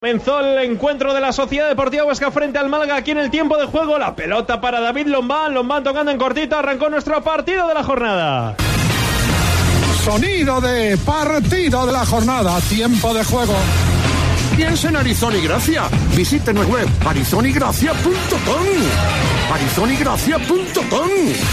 Comenzó el encuentro de la Sociedad Deportiva Huesca frente al Málaga aquí en el tiempo de juego. La pelota para David Lombán. Lombán tocando en cortito. Arrancó nuestro partido de la jornada. Sonido de partido de la jornada. Tiempo de juego. Piensa en Arizona y Gracia. Visítenos web arizonigracia.com. arizonigracia.com.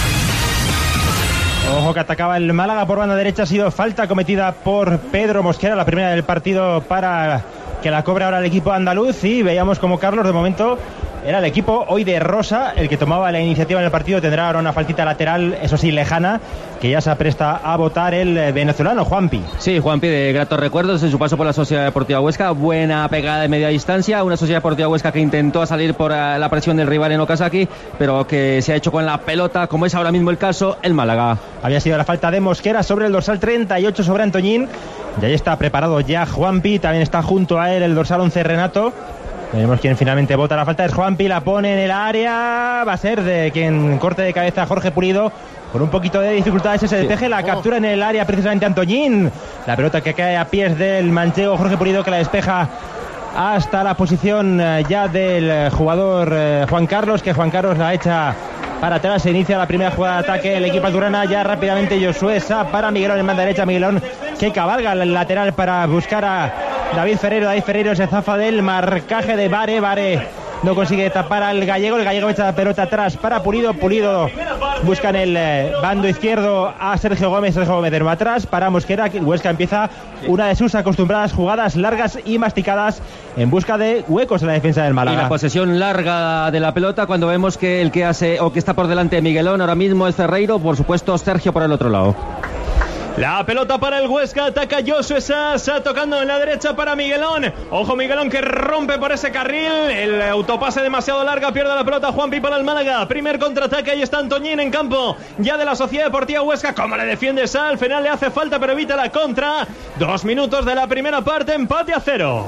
Ojo que atacaba el Málaga por banda derecha. Ha sido falta cometida por Pedro Mosquera, la primera del partido, para que la cobre ahora el equipo andaluz. Y veíamos como Carlos, de momento, era el equipo hoy de Rosa el que tomaba la iniciativa en el partido. Tendrá ahora una faltita lateral, eso sí, lejana, que ya se apresta a votar el venezolano, Juanpi. Sí, Juanpi, de gratos recuerdos en su paso por la Sociedad Deportiva Huesca. Buena pegada de media distancia. Una Sociedad Deportiva Huesca que intentó salir por la presión del rival en Okazaki, pero que se ha hecho con la pelota, como es ahora mismo el caso, el Málaga. Había sido la falta de Mosquera sobre el dorsal 38 sobre Antoñín. Y ahí está preparado ya Juanpi. También está junto a él el dorsal 11 Renato. Veremos quién finalmente vota la falta. Es Juanpi, la pone en el área. Va a ser de quien corte de cabeza Jorge Pulido. Por un poquito de dificultades ese despeje, la captura en el área precisamente Antoñín. La pelota que cae a pies del manchego Jorge Pulido, que la despeja hasta la posición ya del jugador Juan Carlos, que Juan Carlos la echa para atrás. Se inicia la primera jugada de ataque el equipo azulgrana. Ya rápidamente Josué Sá para Miguelón en banda derecha. Miguelón que cabalga el lateral para buscar a David Ferreiro. David Ferreiro se zafa del marcaje de Vare. Vare no consigue tapar al gallego. El gallego echa la pelota atrás para Pulido. Pulido busca en el bando izquierdo a Sergio Gómez. Sergio Gómez de nuevo atrás para Mosquera. Huesca empieza una de sus acostumbradas jugadas largas y masticadas en busca de huecos en la defensa del Málaga. Y la posesión larga de la pelota cuando vemos que el que hace o que está por delante de Miguelón ahora mismo es Ferreiro. Por supuesto, Sergio por el otro lado. La pelota para el Huesca, ataca Josué Sá tocando en la derecha para Miguelón. Ojo Miguelón que rompe por ese carril. El autopase demasiado larga, pierde la pelota Juanpi para el Málaga. Primer contraataque, ahí está Antoñín en campo ya de la Sociedad Deportiva Huesca. Como le defiende Sá, al final le hace falta pero evita la contra. 2 minutos de la primera parte, empate a 0.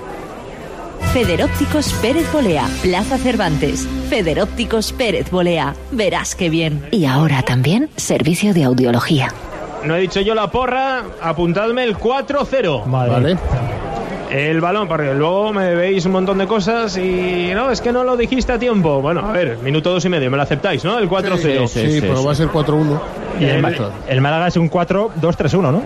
Federópticos Pérez Bolea, Plaza Cervantes. Federópticos Pérez Bolea, verás qué bien. Y ahora también servicio de audiología. No he dicho yo la porra, apuntadme el 4-0. Vale. El balón, porque luego me veis un montón de cosas y no, es que no lo dijiste a tiempo. Bueno, a ver, minuto 2 y medio, me lo aceptáis, ¿no? El 4-0. Sí, pero va a ser 4-1. Y el Málaga es un 4-2-3-1, ¿no?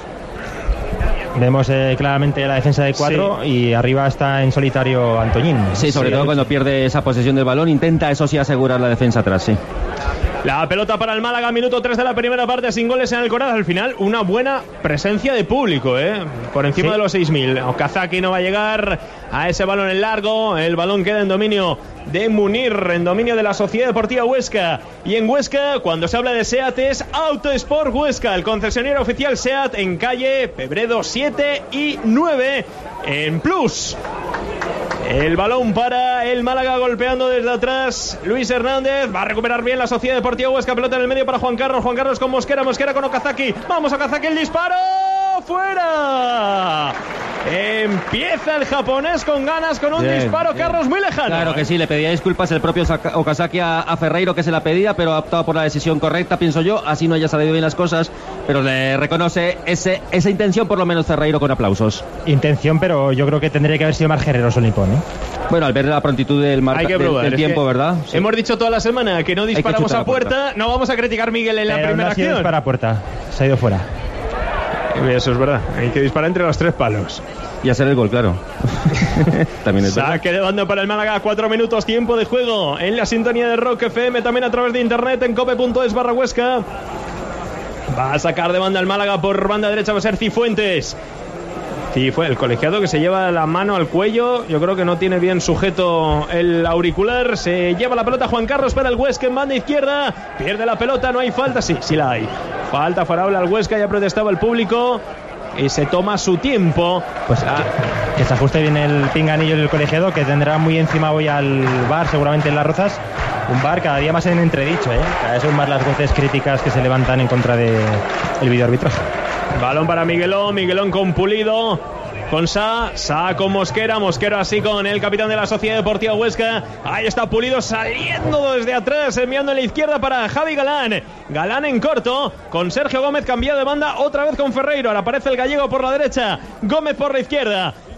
Vemos claramente la defensa de 4, sí. Y arriba está en solitario Antoñín. Sí, sobre todo cuando pierde esa posesión del balón, intenta eso sí asegurar la defensa atrás, sí. La pelota para el Málaga, minuto 3 de la primera parte, sin goles en el Coraz. Al final, una buena presencia de público, por encima de los 6.000. Okazaki no va a llegar a ese balón en largo. El balón queda en dominio de Munir, en dominio de la Sociedad Deportiva Huesca. Y en Huesca, cuando se habla de SEAT, es Autosport Huesca, el concesionario oficial SEAT en calle Pebredo 7 y 9 en Plus. El balón para el Málaga, golpeando desde atrás Luis Hernández. Va a recuperar bien la Sociedad Deportiva Huesca. Pelota en el medio para Juan Carlos. Juan Carlos con Mosquera. Mosquera con Okazaki. Vamos, Okazaki, el disparo. ¡Fuera! Empieza el japonés con ganas, con un disparo, bien. Carlos, muy lejano. Claro que sí, le pedía disculpas el propio Okazaki a Ferreiro, que se la pedía, pero ha optado por la decisión correcta, pienso yo. Así no haya salido bien las cosas, pero le reconoce esa intención, por lo menos Ferreiro, con aplausos. Intención, pero yo creo que tendría que haber sido más generoso el nipón, ¿eh? Bueno, al ver la prontitud del tiempo, ¿verdad? Sí. Hemos dicho toda la semana que no disparamos a puerta. No vamos a criticar Miguel en la primera acción. No dispara a puerta, se ha ido fuera. Eso es verdad, hay que disparar entre los 3 palos. Y hacer el gol, claro. También es verdad. Saque de banda para el Málaga, 4 minutos, tiempo de juego en la sintonía de Rock FM, también a través de internet en cope.es/Huesca. Va a sacar de banda el Málaga, por banda derecha va a ser Cifuentes. Fue el colegiado que se lleva la mano al cuello. Yo creo que no tiene bien sujeto el auricular. Se lleva la pelota Juan Carlos para el Huesca en banda izquierda. Pierde la pelota, no hay falta. Sí la hay. Falta favorable al Huesca, ya protestaba el público. Y se toma su tiempo. Pues que se ajuste bien el pinganillo del colegiado, que tendrá muy encima hoy al VAR, seguramente en Las Rozas. Un VAR cada día más en entredicho, Cada vez son más las voces críticas que se levantan en contra del videoarbitraje. Balón para Miguelón con Pulido. con Sá con Mosquera así con el capitán de la Sociedad Deportiva Huesca. Ahí está Pulido saliendo desde atrás, enviando en la izquierda para Javi Galán en corto, con Sergio Gómez cambiado de banda, otra vez con Ferreiro. Ahora aparece el gallego por la derecha, Gómez por la izquierda,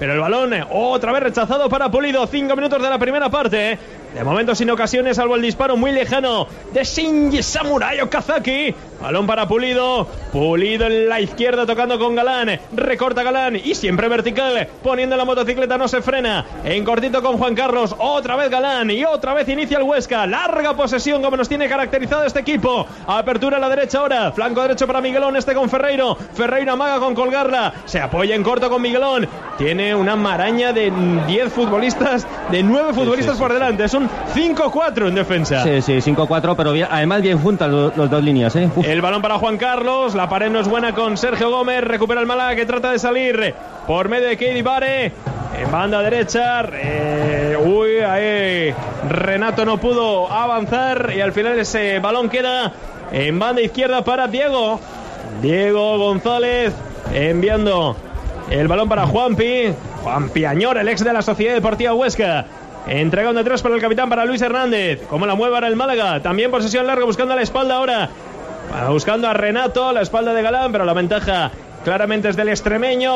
pero el balón otra vez rechazado para Pulido. 5 minutos de la primera parte. De momento sin ocasiones, salvo el disparo muy lejano de Shinji Samurai Okazaki. Balón para Pulido. Pulido en la izquierda tocando con Galán. Recorta Galán y siempre vertical. Poniendo la motocicleta, no se frena. En cortito con Juan Carlos. Otra vez Galán y otra vez inicia el Huesca. Larga posesión como nos tiene caracterizado este equipo. Apertura a la derecha ahora. Flanco derecho para Miguelón, este con Ferreiro. Ferreiro amaga con colgarla. Se apoya en corto con Miguelón. Tiene una maraña de 10 futbolistas, de 9 futbolistas por delante. Es un 5-4 en defensa. Sí, 5-4, pero bien, además bien juntas los dos líneas, ¿eh? El balón para Juan Carlos. La pared no es buena con Sergio Gómez. Recupera el Málaga que trata de salir por medio de Keidi Bare. En banda derecha. Ahí Renato no pudo avanzar y al final ese balón queda en banda izquierda para Diego González, enviando el balón para Juan Piañor, el ex de la Sociedad Deportiva Huesca. Entregando atrás para el capitán, para Luis Hernández. Como la mueve ahora el Málaga. También posesión larga, buscando a la espalda ahora. Buscando a Renato, a la espalda de Galán, pero la ventaja claramente es del extremeño.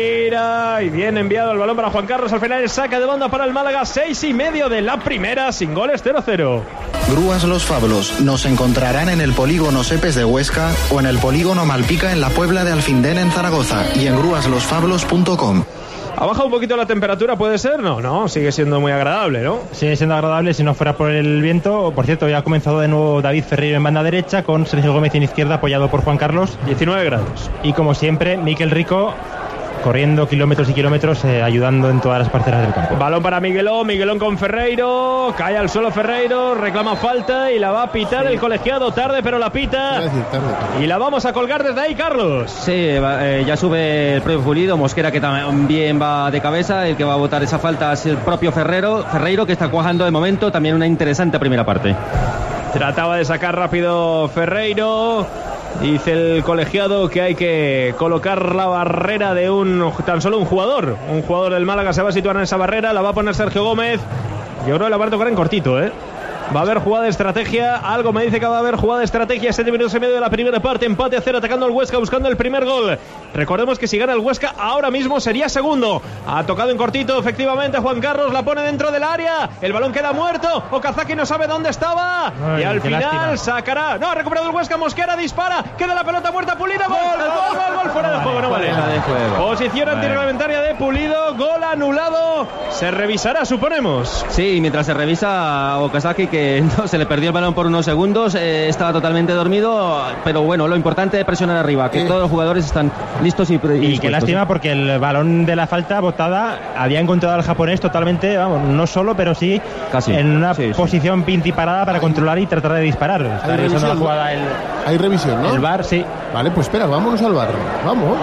Gira y bien enviado el balón para Juan Carlos. Al final saca de banda para el Málaga. 6:30 de la primera, sin goles, 0-0. Grúas Los Fablos. Nos encontrarán en el polígono Sepes de Huesca o en el polígono Malpica en la Puebla de Alfindén en Zaragoza y en grúaslosfablos.com. ¿Ha bajado un poquito la temperatura, puede ser? No, sigue siendo muy agradable, ¿no? Sigue siendo agradable si no fuera por el viento. Por cierto, ya ha comenzado de nuevo David Ferreiro en banda derecha, con Sergio Gómez en izquierda, apoyado por Juan Carlos. 19 grados. Y como siempre, Miquel Rico corriendo kilómetros y kilómetros, ayudando en todas las parcelas del campo. Balón para Miguelón con Ferreiro. Cae al suelo Ferreiro, reclama falta y la va a pitar el colegiado. Tarde, pero la pita. Y la vamos a colgar desde ahí, Carlos. Sí, ya sube el propio Pulido. Mosquera, que también va de cabeza. El que va a votar esa falta es el propio Ferreiro, que está cuajando de momento. También una interesante primera parte. Trataba de sacar rápido Ferreiro. Dice el colegiado que hay que colocar la barrera de tan solo un jugador. Un jugador del Málaga se va a situar en esa barrera. La va a poner Sergio Gómez. Yo creo que la va a tocar en cortito, ¿eh? Va a haber jugada de estrategia. Algo me dice que va a haber jugada de estrategia. 7 minutos y medio de la primera parte. Empate a 0, atacando al Huesca, buscando el primer gol. Recordemos que si gana el Huesca ahora mismo sería segundo. Ha tocado en cortito, efectivamente. Juan Carlos la pone dentro del área. El balón queda muerto. Okazaki no sabe dónde estaba. Y al final lástima. Sacará. No, ha recuperado el Huesca. Mosquera dispara. Queda la pelota muerta. Pulido. Gol. Fuera de juego. No vale. Posición antirreglamentaria de Pulido. Gol anulado. Se revisará, suponemos. Sí, mientras se revisa, Okazaki, que no, se le perdió el balón por unos segundos, estaba totalmente dormido, pero bueno, lo importante es presionar arriba, que todos los jugadores están listos y qué lástima, porque el balón de la falta botada había encontrado al japonés totalmente, vamos, no solo, pero sí casi en una posición pintiparada para controlar y tratar de disparar. Hay revisión, hay revisión, ¿no? El VAR, sí. Vale, pues espera, vámonos al VAR. Vamos.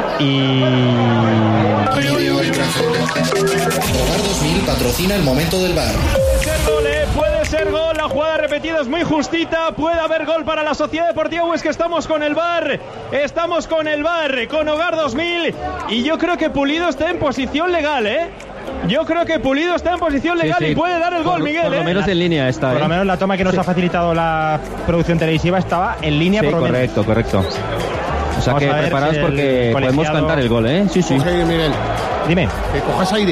Hogar 2000 patrocina el momento del VAR. Puede ser gol, la jugada repetida es muy justita, puede haber gol para la Sociedad Deportiva Huesca. Estamos con el VAR, con Hogar 2000, y yo creo que Pulido está en posición legal, Yo creo que Pulido está en posición legal y puede dar el gol, Miguel. Por lo menos en línea está. Por lo menos la toma que nos ha facilitado la producción televisiva estaba en línea, por lo menos. Correcto. O sea, que preparaos porque podemos cantar el gol, Sí. Coge aire, Miguel. Dime. Que cojas aire.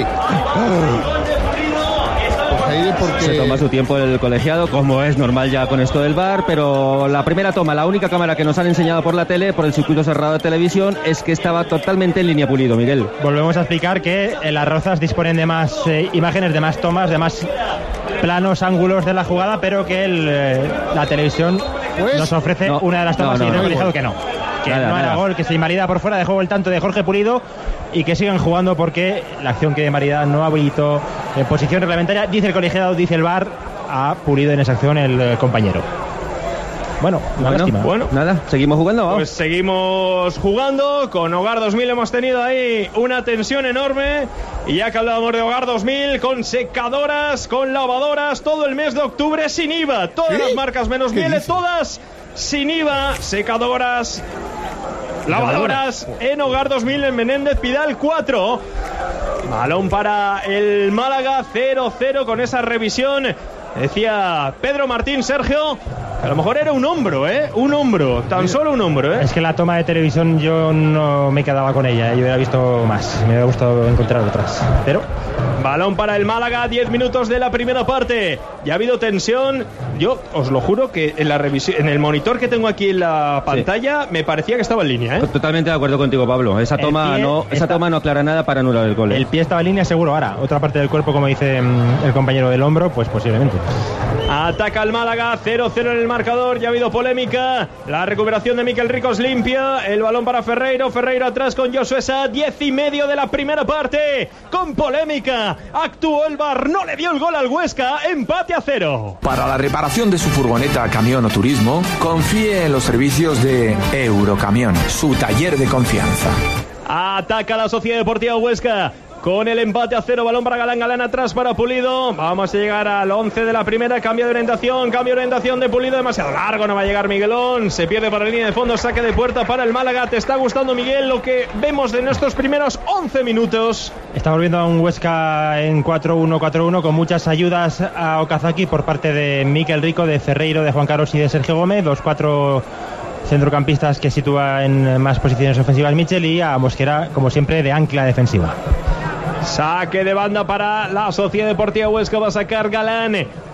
Porque... Se toma su tiempo el colegiado, como es normal ya con esto del VAR, pero la primera toma, la única cámara que nos han enseñado por la tele, por el circuito cerrado de televisión, es que estaba totalmente en línea Pulido, Miguel. Volvemos a explicar que las Rozas disponen de más imágenes, de más tomas, de más planos, ángulos de la jugada, pero que la televisión nos ofrece una de las tomas y el colegiado que no. Que nada, no era gol, que se invalida por fuera de juego el tanto de Jorge Pulido y que sigan jugando porque la acción que invalida no habilitó en posición reglamentaria. Dice el colegiado, dice el VAR, ha Pulido en esa acción el compañero. Bueno, nada, seguimos jugando. ¿Vamos? Pues seguimos jugando. Con Hogar 2000 hemos tenido ahí una tensión enorme. Y ya que hablábamos de Hogar 2000, con secadoras, con lavadoras, todo el mes de octubre sin IVA. Todas las marcas menos Miele, todas sin IVA. Secadoras, lavadoras en Hogar 2000 en Menéndez Pidal 4. Balón para el Málaga, 0-0 con esa revisión. Decía Pedro Martín, Sergio, A lo mejor era un hombro, un hombro, tan solo un hombro, Es que la toma de televisión yo no me quedaba con ella, yo hubiera visto más, me hubiera gustado encontrar otras, pero... Balón para el Málaga, 10 minutos de la primera parte. Ya ha habido tensión. Yo os lo juro que en la revisión, en el monitor que tengo aquí en la pantalla, me parecía que estaba en línea, Totalmente de acuerdo contigo, Pablo. Esa toma no aclara nada para anular el gol. El pie estaba en línea seguro. Ahora, otra parte del cuerpo, como dice el compañero del hombro, pues posiblemente. Ataca el Málaga, 0-0 en el marcador. Ya ha habido polémica. La recuperación de Miquel Rico es limpia. El balón para Ferreiro. Ferreiro atrás con Josué Sá. 10:30 de la primera parte. Con polémica. Actuó el VAR. No le dio el gol al Huesca. Empate a 0. Para la reparación de su furgoneta, camión o turismo, confíe en los servicios de Eurocamión, su taller de confianza. Ataca la Sociedad Deportiva Huesca. Con el empate a 0, balón para Galán, Galán atrás para Pulido. Vamos a llegar al 11 de la primera. Cambio de orientación de Pulido. Demasiado largo, no va a llegar Miguelón. Se pierde para la línea de fondo, saque de puerta para el Málaga. ¿Te está gustando, Miguel, lo que vemos de nuestros primeros 11 minutos? Estamos viendo a un Huesca en 4-1-4-1 con muchas ayudas a Okazaki por parte de Miquel Rico, de Ferreiro, de Juan Carlos y de Sergio Gómez. Los 4 centrocampistas que sitúa en más posiciones ofensivas Michel, y a Mosquera, como siempre, de ancla defensiva. Saque de banda para la Sociedad Deportiva Huesca. Va a sacar Galán.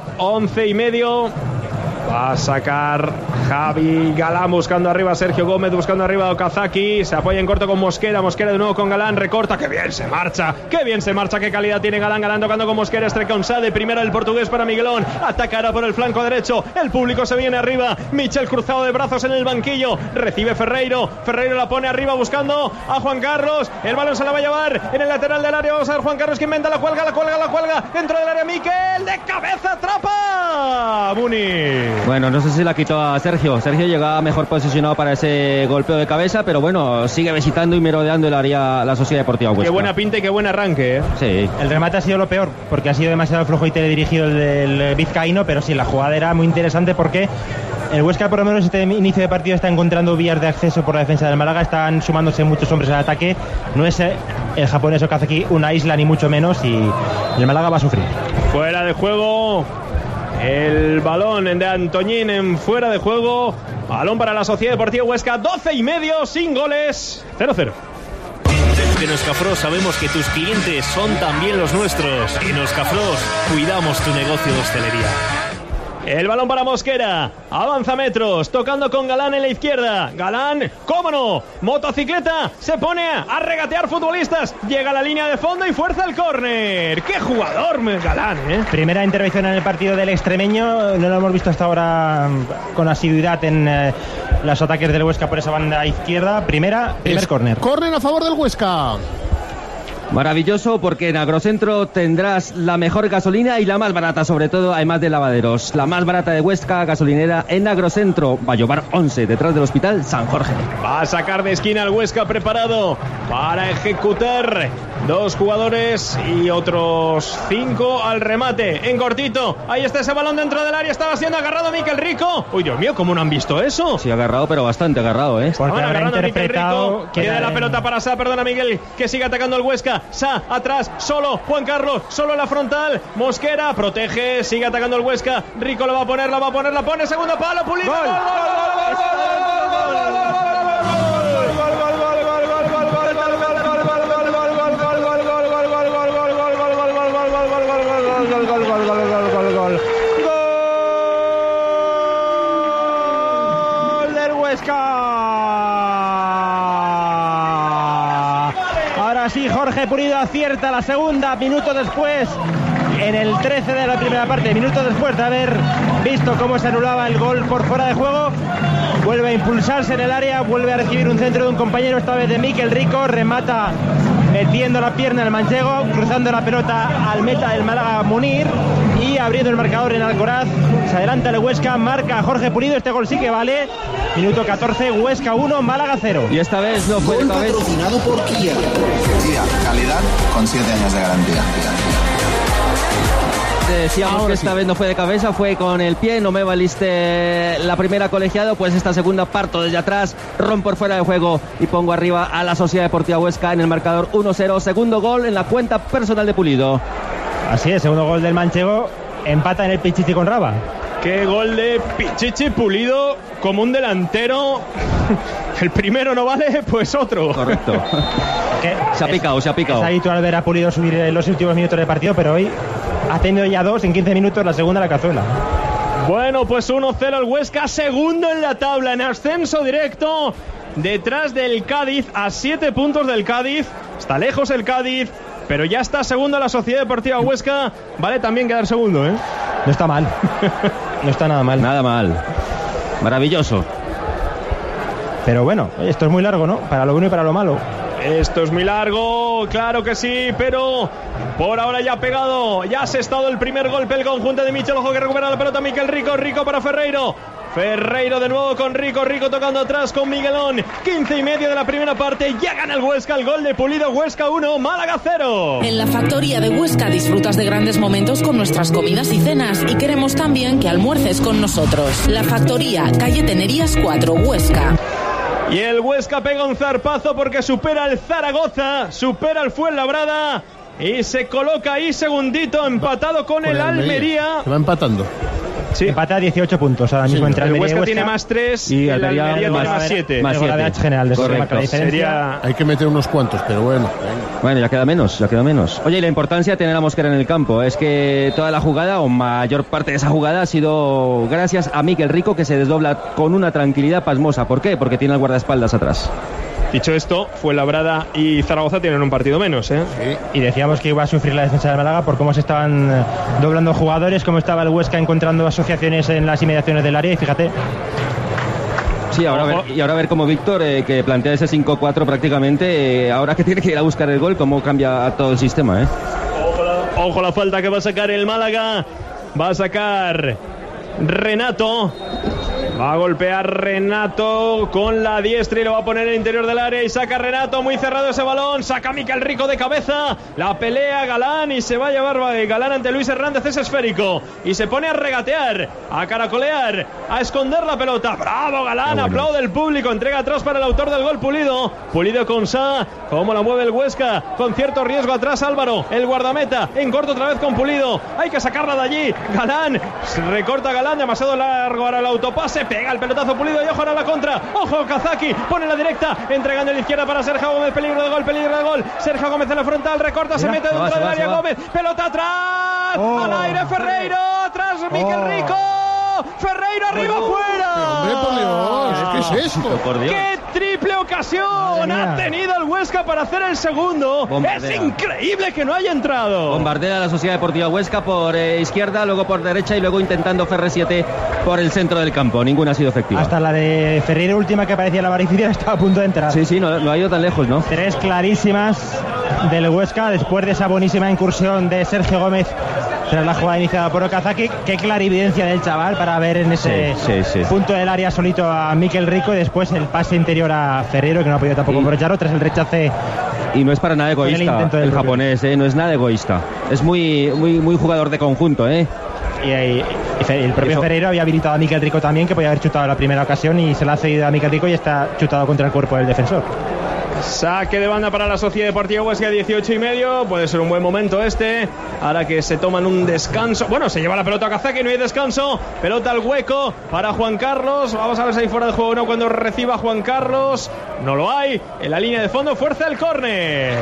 11:30. Va a sacar Javi Galán buscando arriba a Sergio Gómez, buscando arriba a Okazaki. Se apoya en corto con Mosquera. Mosquera de nuevo con Galán. Recorta. ¡Qué bien se marcha! ¡Qué bien se marcha! ¡Qué calidad tiene Galán! Galán tocando con Mosquera. Estreca de primera el portugués para Miguelón. Atacará por el flanco derecho. El público se viene arriba. Michel cruzado de brazos en el banquillo. Recibe Ferreiro. Ferreiro la pone arriba buscando a Juan Carlos. El balón se la va a llevar en el lateral del área. Vamos a ver Juan Carlos que inventa la cuelga. Dentro del área Miquel. De cabeza atrapa Muni. Bueno, no sé si la quitó a Sergio. Sergio llegaba mejor posicionado para ese golpeo de cabeza, pero bueno, sigue visitando y merodeando el área la Sociedad Deportiva Huesca. Qué buena pinta y qué buen arranque, Sí. El remate ha sido lo peor, porque ha sido demasiado flojo y teledirigido el del vizcaíno, pero sí, la jugada era muy interesante porque el Huesca, por lo menos este inicio de partido, está encontrando vías de acceso por la defensa del Málaga. Están sumándose muchos hombres al ataque. No es el japonés Okazaki una isla, ni mucho menos, y el Málaga va a sufrir. Fuera de juego. El balón de Antoñín en fuera de juego. Balón para la Sociedad Deportiva Huesca. 12:30 sin goles. 0-0. En Euskafros sabemos que tus clientes son también los nuestros. En Euskafros cuidamos tu negocio de hostelería. El balón para Mosquera. Avanza metros. Tocando con Galán en la izquierda. Galán, cómo no. Motocicleta. Se pone a regatear futbolistas. Llega a la línea de fondo y fuerza el córner. ¡Qué jugador, Galán! Primera intervención en el partido del extremeño. No lo hemos visto hasta ahora con asiduidad en los ataques del Huesca por esa banda izquierda. Primer córner. Córner a favor del Huesca. Maravilloso, porque en Agrocentro tendrás la mejor gasolina y la más barata, sobre todo, además de lavaderos. La más barata de Huesca, gasolinera en Agrocentro, Vallobar 11, detrás del Hospital San Jorge. Va a sacar de esquina el Huesca, preparado para ejecutar. 2 jugadores y otros 5 al remate. En cortito, ahí está ese balón dentro del área. Estaba siendo agarrado Miquel Rico. Uy, Dios mío, ¿cómo no han visto eso? Sí, agarrado, pero bastante agarrado, Porque habrá interpretado. Queda la pelota para Sá, perdona Miguel, que sigue atacando el Huesca. Sá, atrás, solo, Juan Carlos, solo en la frontal. Mosquera, protege, sigue atacando el Huesca. Rico lo va a poner, la pone, segundo palo, Pulido. ¡Gol! Del Huesca. Así Jorge Pulido acierta la segunda, minuto después, en el 13 de la primera parte, minuto después de haber visto cómo se anulaba el gol por fuera de juego. Vuelve a impulsarse en el área, vuelve a recibir un centro de un compañero, esta vez de Miquel Rico, remata metiendo la pierna al manchego, cruzando la pelota al meta del Málaga Munir y abriendo el marcador en Alcoraz. Se adelanta el Huesca, marca Jorge Pulido, este gol sí que vale. Minuto 14, Huesca 1, Málaga 0. Y esta vez no fue esta vez. Patrocinado por Kia. Kia, calidad con 7 años de garantía. Decíamos ahora que esta vez no fue de cabeza, fue con el pie. No me valiste la primera, colegiado, pues esta segunda parto desde atrás, rompo por fuera de juego y pongo arriba a la Sociedad Deportiva Huesca en el marcador 1-0. Segundo gol en la cuenta personal de Pulido. Así es, segundo gol del manchego. Empata en el Pichichi con Raba. Qué gol de Pichichi Pulido, como un delantero. El primero no vale, pues otro. Correcto. Se ha picado. Es habitual ver a Pulido subir en los últimos minutos del partido, pero hoy ha tenido ya 2 en 15 minutos, la segunda la cazuela. Bueno, pues 1-0 el Huesca, segundo en la tabla, en ascenso directo, detrás del Cádiz, a 7 puntos del Cádiz. Está lejos el Cádiz, pero ya está segundo la Sociedad Deportiva Huesca. Vale también quedar segundo, ¿eh? No está mal. No está nada mal. Nada mal. Maravilloso. Pero bueno, esto es muy largo, ¿no? Para lo bueno y para lo malo. Esto es muy largo, claro que sí, pero por ahora ya ha pegado, ya ha asestado el primer golpe el conjunto de Michel. Ojo que recupera la pelota Miquel Rico para Ferreiro. Ferreiro de nuevo con Rico tocando atrás con Miguelón. 15 y medio de la primera parte, ya gana el Huesca, el gol de Pulido. Huesca 1, Málaga 0. En la factoría de Huesca disfrutas de grandes momentos con nuestras comidas y cenas y queremos también que almuerces con nosotros. La factoría, calle Tenerías 4, Huesca. Y el Huesca pega un zarpazo porque supera al Zaragoza, supera al Fuenlabrada y se coloca ahí segundito, empatado con el Almería. Se va empatando. Sí. Empata a 18 puntos ahora mismo entre el Almería y Huesca tiene más 3 y el Almería tiene más 7. Más 7 general de correcto. Sería... Hay que meter unos cuantos, pero bueno. Bueno, ya queda menos. Oye, y la importancia de tener a Mosquera en el campo es que toda la jugada, o mayor parte de esa jugada, ha sido gracias a Miquel Rico, que se desdobla con una tranquilidad pasmosa. ¿Por qué? Porque tiene el guardaespaldas atrás. Dicho esto, Fuenlabrada y Zaragoza tienen un partido menos, ¿eh? Sí. Y decíamos que iba a sufrir la defensa de Málaga por cómo se estaban doblando jugadores, cómo estaba el Huesca encontrando asociaciones en las inmediaciones del área, y fíjate. Sí, ahora a ver cómo Víctor, que plantea ese 5-4 prácticamente, ahora que tiene que ir a buscar el gol, cómo cambia todo el sistema, ¿eh? Ojo la falta que va a sacar el Málaga. Va a sacar Renato. Va a golpear Renato con la diestra y lo va a poner en el interior del área y saca Renato, muy cerrado ese balón, saca Miquel Rico de cabeza, la pelea Galán y se va a llevar Galán ante Luis Hernández, es esférico y se pone a regatear, a caracolear, a esconder la pelota. Bravo Galán, aplaude el público, entrega atrás para el autor del gol Pulido con Sá, cómo la mueve el Huesca, con cierto riesgo atrás Álvaro, el guardameta, en corto otra vez con Pulido, hay que sacarla de allí, Galán, recorta Galán, demasiado largo ahora el autopase, pega el pelotazo Pulido y ojo ahora la contra, ojo Kazaki, pone la directa, entregando a la izquierda para Sergio Gómez, peligro de gol, Sergio Gómez en la frontal, recorta, se mete dentro del área Gómez, pelota atrás, al aire Ferreiro, atrás Miquel Rico, Ferreiro arriba fuera. Hombre, por Dios, ¿qué es esto? Por Dios. ¡Qué triple ocasión ha tenido el Huesca para hacer el segundo! Bombardea. Es increíble que no haya entrado. Bombardea la Sociedad Deportiva Huesca por izquierda, luego por derecha y luego intentando Ferre 7 por el centro del campo. Ninguna ha sido efectiva. Hasta la de Ferreira última, que parecía la varificia, estaba a punto de entrar. Sí, no ha ido tan lejos, ¿no? 3 clarísimas del Huesca después de esa buenísima incursión de Sergio Gómez tras la jugada iniciada por Okazaki. Qué clarividencia del chaval para ver en ese punto del área solito a Miquel Rico y después el pase interior a Ferreiro, que no ha podido tampoco aprovecharlo tras el rechace. Y no es para nada egoísta el japonés, no es nada egoísta. Es muy jugador de conjunto, ¿eh? Y el propio Ferreiro había habilitado a Miquel Rico también, que podía haber chutado la primera ocasión, y se la ha cedido a Miquel Rico y está chutado contra el cuerpo del defensor. Saque de banda para la Sociedad Deportiva Huesca, 18 y medio. Puede ser un buen momento este. Ahora que se toman un descanso. Bueno, se lleva la pelota a Kazaki, no hay descanso. Pelota al hueco para Juan Carlos. Vamos a ver si hay fuera de juego o no cuando reciba Juan Carlos. No lo hay. En la línea de fondo, fuerza el córner.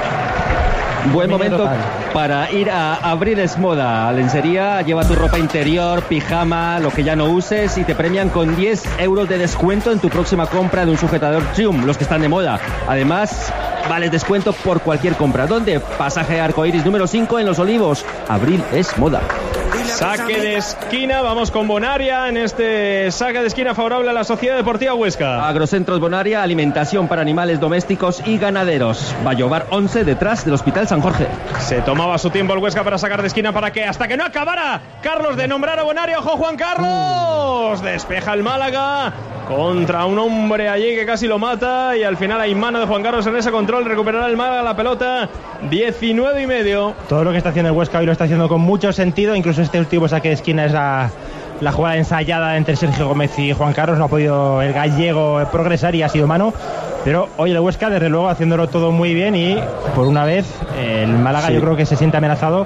Buen momento para ir a Abriles Moda. Lencería, lleva tu ropa interior, pijama, lo que ya no uses, y te premian con 10 euros de descuento en tu próxima compra de un sujetador Triumph, los que están de moda. Además, vale descuento por cualquier compra. ¿Dónde? Pasaje Arcoiris número 5 en Los Olivos. Abril es moda. Saque de esquina, vamos con Bonaria en este saque de esquina favorable a la Sociedad Deportiva Huesca. Agrocentros Bonaria, alimentación para animales domésticos y ganaderos. Vallobar 11, detrás del Hospital San Jorge. Se tomaba su tiempo el Huesca para sacar de esquina, para que hasta que no acabara Carlos de nombrar a Bonaria. ¡Ojo, Juan Carlos! Despeja el Málaga contra un hombre allí que casi lo mata, y al final hay mano de Juan Carlos en ese control. Recuperará el Málaga la pelota. 19 y medio. Todo lo que está haciendo el Huesca hoy lo está haciendo con mucho sentido. Incluso este último saque de esquina es la jugada ensayada entre Sergio Gómez y Juan Carlos. No ha podido el gallego progresar y ha sido mano. Pero hoy el Huesca, desde luego, haciéndolo todo muy bien, y por una vez el Málaga yo creo que se siente amenazado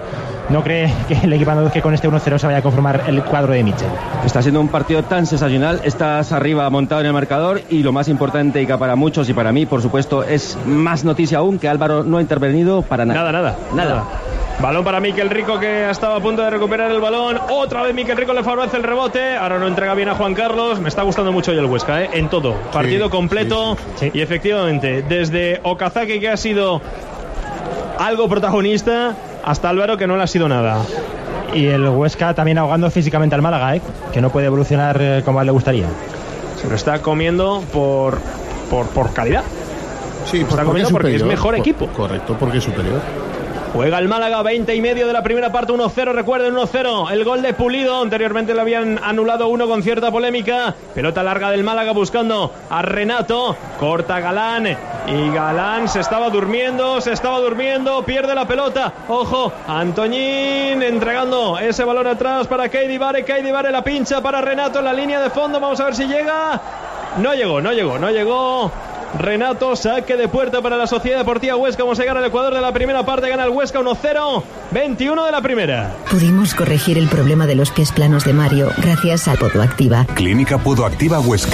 ¿No cree que el equipo andaluz que con este 1-0 se vaya a conformar el cuadro de Michel? Está siendo un partido tan sensacional, estás arriba montado en el marcador y lo más importante y que para muchos y para mí, por supuesto, es más noticia aún que Álvaro no ha intervenido para nada. Nada. Balón para Miquel Rico, que estaba a punto de recuperar el balón. Otra vez Miquel Rico le favorece el rebote. Ahora no entrega bien a Juan Carlos. Me está gustando mucho hoy el Huesca, en todo. Partido completo. Sí. Y efectivamente, desde Okazaki, que ha sido algo protagonista, hasta Álvaro, que no le ha sido nada. Y el Huesca también ahogando físicamente al Málaga, que no puede evolucionar como a él le gustaría. Se lo está comiendo por calidad. Sí, está comiendo porque es mejor equipo. Correcto, porque es superior. Juega el Málaga, 20 y medio de la primera parte, 1-0, recuerden, 1-0. El gol de Pulido, anteriormente le habían anulado uno con cierta polémica. Pelota larga del Málaga buscando a Renato. Corta Galán y Galán se estaba durmiendo, pierde la pelota. Ojo, Antoñín entregando ese balón atrás para Keidi Vare la pincha para Renato en la línea de fondo. Vamos a ver si llega. No llegó. Renato, saque de puerta para la Sociedad Deportiva Huesca. Vamos a llegar al Ecuador de la primera parte. Gana el Huesca 1-0, 21 de la primera. Pudimos corregir el problema de los pies planos de Mario gracias a Podoactiva. Clínica Podoactiva Huesca.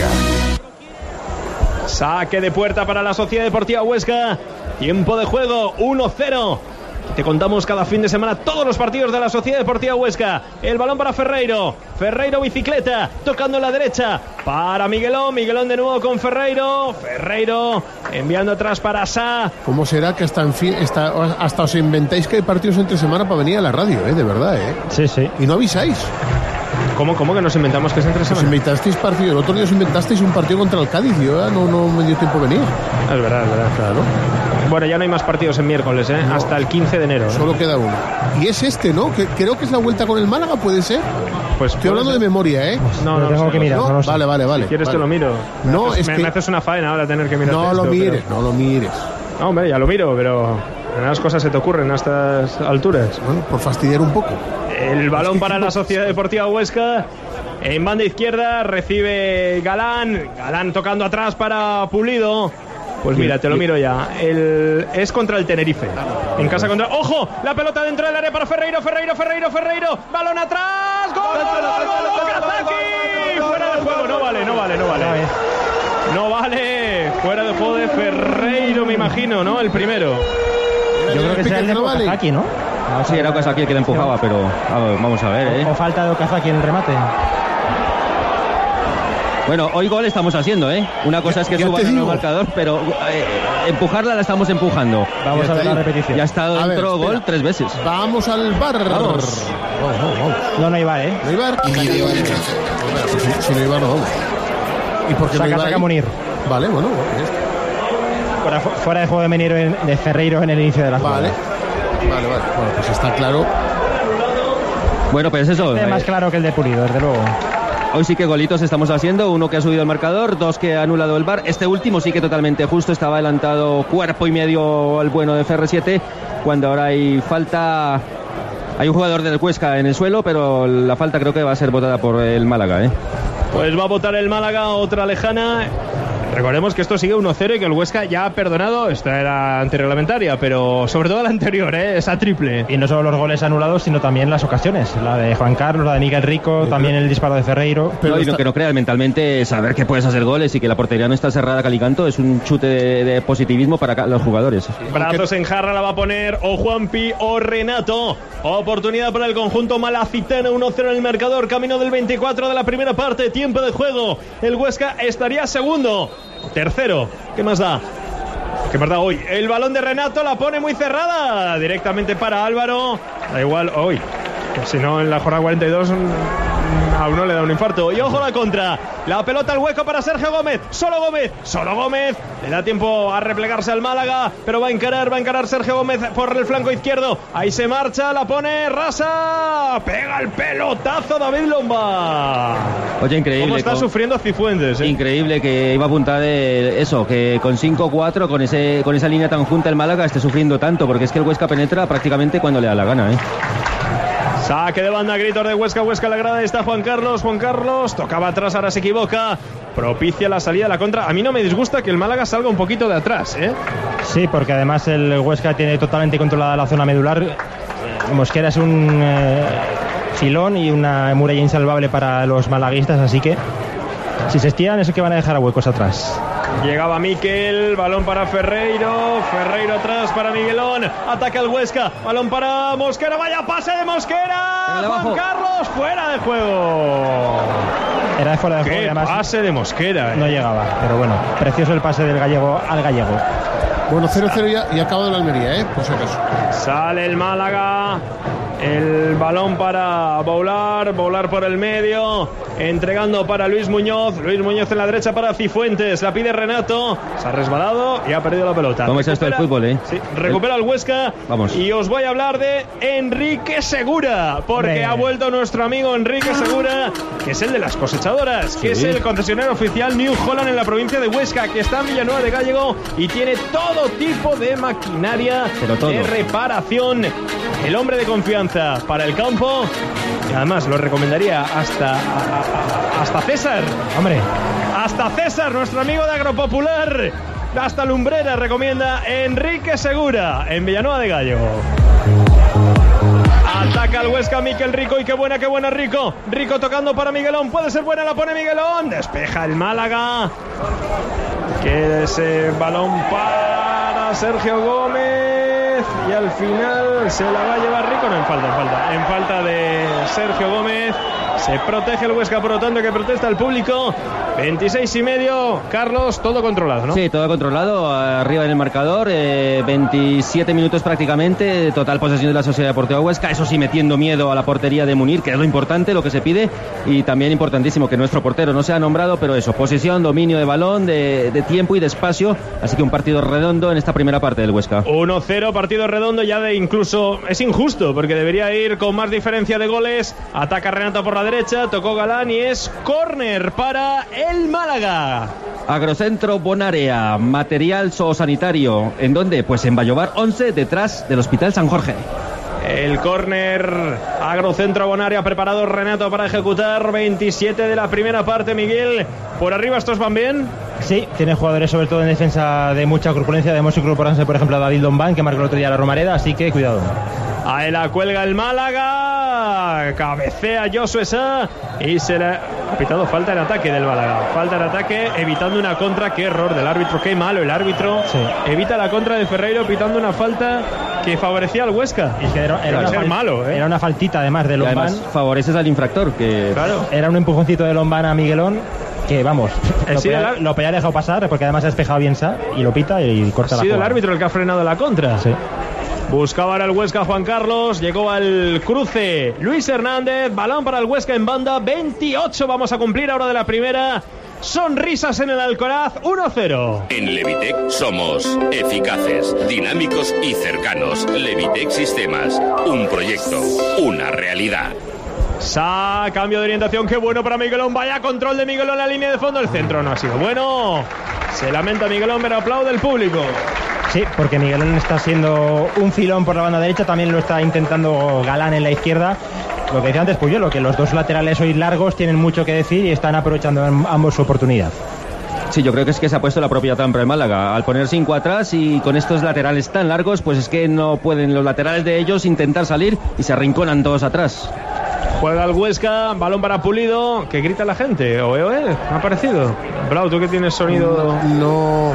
Saque de puerta para la Sociedad Deportiva Huesca. Tiempo de juego, 1-0. Te contamos cada fin de semana todos los partidos de la Sociedad Deportiva Huesca. El balón para Ferreiro bicicleta, tocando en la derecha para Miguelón de nuevo con Ferreiro enviando atrás para Sá. ¿Cómo será que hasta os inventáis que hay partidos entre semana para venir a la radio, de verdad, Sí. Y no avisáis. ¿Cómo que nos inventamos que es entre semana? Os inventasteis partido, el otro día os inventasteis un partido contra el Cádiz, yo no me dio tiempo a venir. Es verdad, claro. Bueno, ya no hay más partidos en miércoles, no, hasta el 15 de enero. Solo queda uno. Y es ¿no? Que creo que es la vuelta con el Málaga, ¿puede ser? Pues estoy hablando de memoria, No, tengo que mirar. ¿No? Vale. Si quieres te lo miro. No, me haces una faena ahora tener que mirar. No lo mires. No, hombre, ya lo miro, pero unas cosas se te ocurren a estas alturas. Bueno, por fastidiar un poco. El balón para la Sociedad Deportiva Huesca. En banda izquierda recibe Galán tocando atrás para Pulido. Pues mira, te lo miro ya. Es contra el Tenerife. En casa contra... ¡Ojo! La pelota dentro del área para Ferreiro. Balón atrás. ¡Gol! Okazaki. Fuera de juego. No vale. No vale. Fuera de juego de Ferreiro, me imagino, ¿no? El primero. Yo creo que será el de Okazaki, ¿no? Sí, era Okazaki el que le empujaba, pero vamos a ver, O falta de Okazaki en el remate. Bueno, hoy gol estamos haciendo, Una cosa es que suba el marcador, pero empujarla la estamos empujando. Vamos a ver la repetición. Ya ha estado dentro gol 3 veces. Vamos al bar. Vamos. No hay bar, No hay bar. Si no hay bar, no vamos. ¿Y por qué no hay bar? Saca Munir. Vale, bueno. Fuera de juego de Ferreiro en el inicio de la jugada. Vale. Bueno, pues está claro. Bueno, pues eso. Es más claro que el de Pulido, desde luego. Hoy sí que golitos estamos haciendo, uno que ha subido el marcador, 2 que ha anulado el VAR. Este último sí que totalmente justo, estaba adelantado cuerpo y medio al bueno de FR7, cuando ahora hay falta. Hay un jugador del Huesca en el suelo, pero la falta creo que va a ser votada por el Málaga, Pues va a votar el Málaga, otra lejana. Recordemos que esto sigue 1-0 y que el Huesca ya ha perdonado. Esta era antirreglamentaria, pero sobre todo la anterior, esa triple. Y no solo los goles anulados, sino también las ocasiones. La de Juan Carlos, la de Miguel Rico, también el disparo de Ferreiro. Pero lo que no creas mentalmente, saber que puedes hacer goles y que la portería no está cerrada calicanto es un chute de positivismo para los jugadores. Brazos en jarra la va a poner o Juanpi o Renato. Oportunidad para el conjunto malacitano, 1-0 en el marcador, camino del 24 de la primera parte, tiempo de juego. El Huesca estaría segundo. Tercero, ¿qué más da hoy? El balón de Renato la pone muy cerrada, directamente para Álvaro. Da igual hoy, si no en la jornada 42 a uno le da un infarto. Y ojo la contra, la pelota al hueco para Sergio Gómez. Solo Gómez, le da tiempo a replegarse al Málaga, pero va a encarar Sergio Gómez por el flanco izquierdo. Ahí se marcha, la pone Rasa, pega el pelotazo David Lomba. Oye, increíble cómo está sufriendo Cifuentes, Increíble que iba a apuntar eso, que con 5-4 con esa línea tan junta el Málaga esté sufriendo tanto, porque es que el Huesca penetra prácticamente cuando le da la gana, Saque de banda, gritos de Huesca, la grada está Juan Carlos, tocaba atrás, ahora se equivoca, propicia la salida de la contra. A mí no me disgusta que el Málaga salga un poquito de atrás, Sí, porque además el Huesca tiene totalmente controlada la zona medular. Mosquera es un filón y una muralla insalvable para los malaguistas, así que si se estiran es que van a dejar a huecos atrás. Llegaba Miquel, balón para Ferreiro atrás para Miguelón, ataca el Huesca, balón para Mosquera, vaya pase de Mosquera, Juan Carlos, fuera de juego. Era de fuera de juego. Qué además, pase de Mosquera. No llegaba, pero bueno, precioso el pase del gallego al gallego. Bueno, 0-0 y acabado la Almería, por si acaso. Sale el Málaga. El balón para Boular por el medio, entregando para Luis Muñoz en la derecha para Cifuentes, la pide Renato, se ha resbalado y ha perdido la pelota. ¿Cómo es esto del fútbol, Sí, recupera el Huesca. Vamos. Y os voy a hablar de Enrique Segura, porque ha vuelto nuestro amigo Enrique Segura, que es el de las cosechadoras, que es el concesionario oficial New Holland en la provincia de Huesca, que está en Villanueva de Gállego y tiene todo tipo de maquinaria de reparación. El hombre de confianza para el campo, y además lo recomendaría hasta César. Hombre, hasta César, nuestro amigo de Agropopular, hasta Lumbrera recomienda Enrique Segura en Villanueva de Gállego. Ataca al Huesca Miquel Rico, y qué buena Rico tocando para Miguelón, puede ser buena, la pone Miguelón, despeja el Málaga, queda ese balón para Sergio Gómez y al final se la va a llevar Rico, no, en falta de Sergio Gómez. Se protege el Huesca, por lo tanto que protesta el público. 26,5, Carlos, todo controlado, ¿no? Sí, todo controlado, arriba en el marcador, 27 minutos prácticamente, total posesión de la Sociedad Deportiva Huesca, eso sí, metiendo miedo a la portería de Munir, que es lo importante, lo que se pide, y también importantísimo que nuestro portero no sea nombrado, pero eso, posesión, dominio de balón, de tiempo y de espacio, así que un partido redondo en esta primera parte del Huesca. 1-0, partido redondo, ya de incluso, es injusto, porque debería ir con más diferencia de goles. Ataca Renato por la derecha, tocó Galán y es córner para el Málaga. Agrocentro Bonarea, material zoosanitario. ¿En dónde? Pues en Vallobar 11, detrás del Hospital San Jorge. El córner, Agrocentro Bonarea, preparado Renato para ejecutar. 27 de la primera parte, Miguel. ¿Por arriba estos van bien? Sí, tiene jugadores sobre todo en defensa de mucha corpulencia. Debemos incorporarse, por ejemplo, a David Lombán, que marcó el otro día la Romareda, así que cuidado. Ahí la cuelga el Málaga, cabecea Josué Sá y se le ha pitado falta en ataque del Málaga. Falta en ataque, evitando una contra. Qué error del árbitro, qué malo el árbitro. Sí. Evita la contra de Ferreiro pitando una falta que favorecía al Huesca. Y que era malo, ¿eh? Era una faltita además de Lombán. Además favoreces al infractor, que claro. Era un empujoncito de Lombán a Miguelón, que vamos, lo podía dejar pasar porque además ha despejado bien Sá y lo pita y corta la jugada. Ha sido el árbitro el que ha frenado la contra. Sí. Buscaba ahora el Huesca Juan Carlos, llegó al cruce Luis Hernández, balón para el Huesca en banda. 28 vamos a cumplir ahora de la primera. Sonrisas en el Alcoraz, 1-0. En Levitec somos eficaces, dinámicos y cercanos. Levitec Sistemas, un proyecto, una realidad. Cambio de orientación, qué bueno para Miguelón. Vaya control de Miguelón en la línea de fondo. El centro no ha sido bueno. Se lamenta Miguelón, pero aplaude el público. Sí, porque Miguelón está siendo un filón por la banda derecha, también lo está intentando Galán en la izquierda. Lo que decía antes Puyolo, que los dos laterales hoy largos tienen mucho que decir y están aprovechando ambos su oportunidad. Sí, yo creo que es que se ha puesto la propia trampa en Málaga. Al poner 5 atrás y con estos laterales tan largos, pues es que no pueden los laterales de ellos intentar salir y se arrinconan todos atrás. Juega el Huesca, balón para Pulido, que grita la gente. Oe, me ha parecido. Bravo, tú que tienes sonido. No.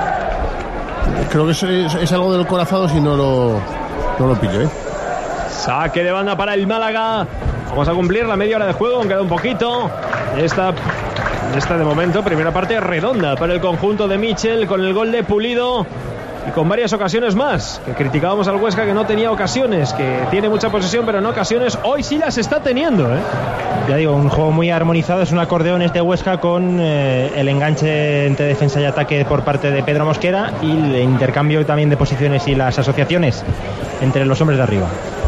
Creo que es algo del corazón si no lo pillo, ¿eh? Saque de banda para el Málaga. Vamos a cumplir la media hora de juego, aún queda un poquito. Esta de momento, primera parte redonda para el conjunto de Michel, con el gol de Pulido y con varias ocasiones más. Que criticábamos al Huesca que no tenía ocasiones, que tiene mucha posesión pero no ocasiones. Hoy sí las está teniendo, ¿eh? Ya digo, un juego muy armonizado, es un acordeón este Huesca con el enganche entre defensa y ataque por parte de Pedro Mosquera y el intercambio también de posiciones y las asociaciones entre los hombres de arriba.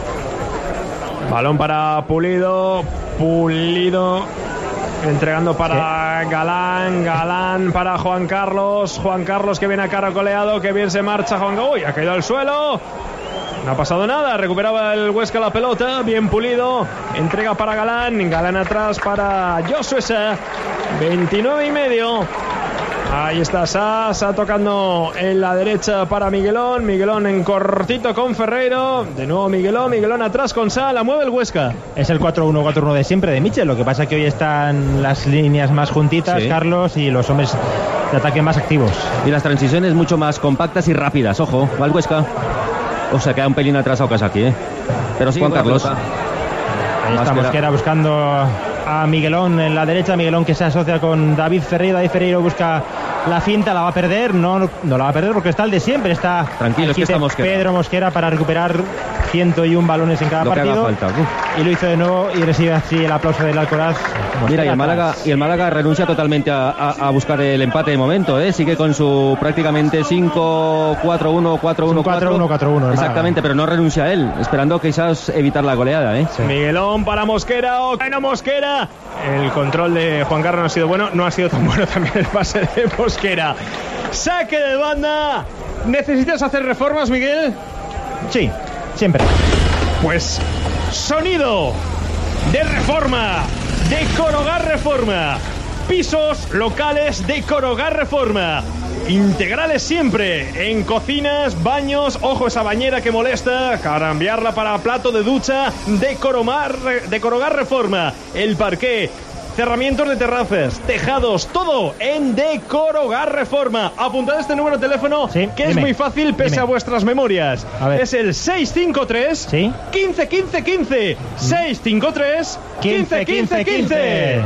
Balón para Pulido entregando para Galán para Juan Carlos que viene a caracoleado, que bien se marcha Juan Carlos. Uy, ha caído al suelo. No ha pasado nada, recuperaba el Huesca la pelota, bien Pulido, entrega para Galán atrás para Josué Sá. 29,5. Ahí está Sasa tocando en la derecha para Miguelón. Miguelón en cortito con Ferreiro. De nuevo Miguelón atrás con Sa. La mueve el Huesca. Es el 4-1-4-1 de siempre de Michel. Lo que pasa es que hoy están las líneas más juntitas, Carlos, y los hombres de ataque más activos. Y las transiciones mucho más compactas y rápidas. Ojo, va el Huesca. O sea, queda un pelín atrás a Okazaki, Pero sí, Juan Carlos. Ahí está Mosquera buscando a Miguelón en la derecha. Miguelón que se asocia con David Ferreiro. David Ferreiro busca la finta, la va a perder. No la va a perder porque está el de siempre. Está tranquilo, que está Mosquera. Pedro Mosquera para recuperar 101 balones en cada partido. Y lo hizo de nuevo y recibe así el aplauso del Alcoraz. Mira, y el Málaga renuncia totalmente a buscar el empate de momento, Sigue con su prácticamente 5-4-1, 4-1, 4-1. Exactamente, pero no renuncia a él, esperando quizás evitar la goleada, Sí. Miguelón para Mosquera, Mosquera. El control de Juan Carlos no ha sido bueno, no ha sido tan bueno también el pase de Mosquera. Saque de banda. ¿Necesitas hacer reformas, Miguel? Sí, siempre. Pues sonido de reforma, de Corogar Reforma. Pisos locales de Corogar Reforma. Integrales siempre, en cocinas, baños, ojo esa bañera que molesta, cambiarla para plato de ducha, de Corogar Reforma. El parqué, cerramientos de terrazas, tejados, todo en Decorogar Reforma. Apuntad este número de teléfono, que es muy fácil pese a vuestras memorias. Es el 653 15 15 15. 653 15 15 15.